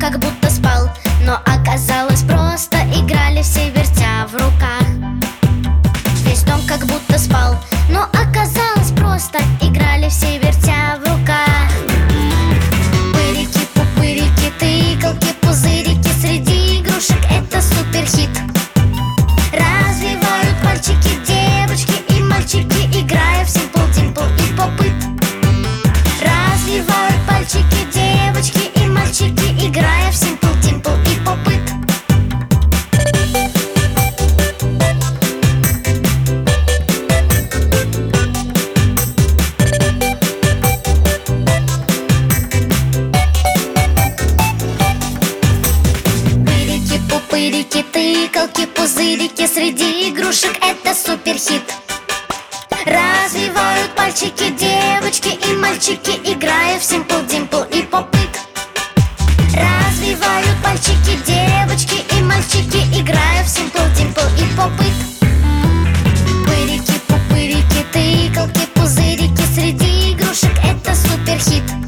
как будто спал, но оказалось просто играли все, вертя в руках. Весь дом как будто спал, но оказалось просто играли все, вертя в руках. Пырики, пупырики, тыкалки, пузырики, среди игрушек это суперхит. Развивают пальчики девочки и мальчики, играя в Simple Dimple и Pop-It. Развивают пальчики девочки и мальчики, играя в Simple Dimple и Pop-It. Пырики, пупырики, тыкалки, пузырики, среди игрушек это суперхит. Развивают пальчики девочки и мальчики, играя в Simple Dimple и Pop-It. Развивают пальчики девочки и мальчики, играя в Simple Dimple и Pop-It. Пырики, пупырики, тыкалки, пузырики, среди игрушек это суперхит.